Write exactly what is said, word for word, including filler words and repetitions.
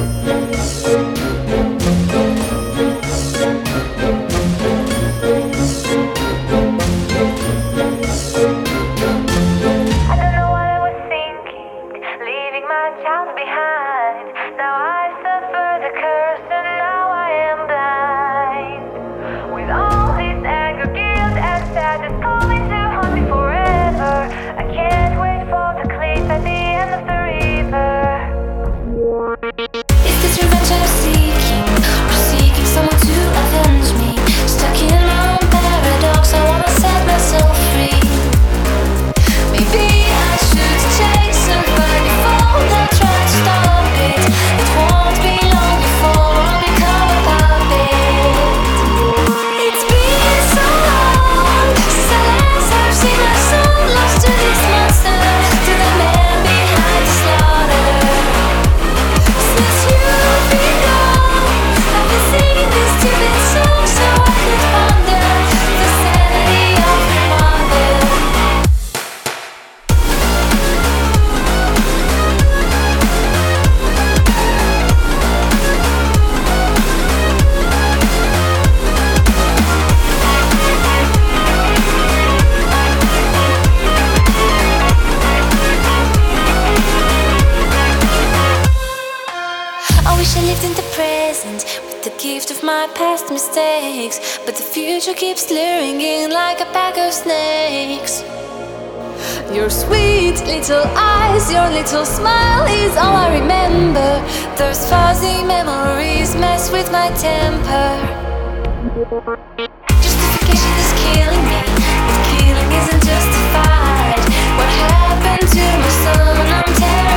Mistakes, but the future keeps luring in like a pack of snakes. Your sweet little eyes, your little smile is all I remember. Those fuzzy memories mess with my temper. Justification is killing me, but killing isn't justified. What happened to my son? I'm terrified.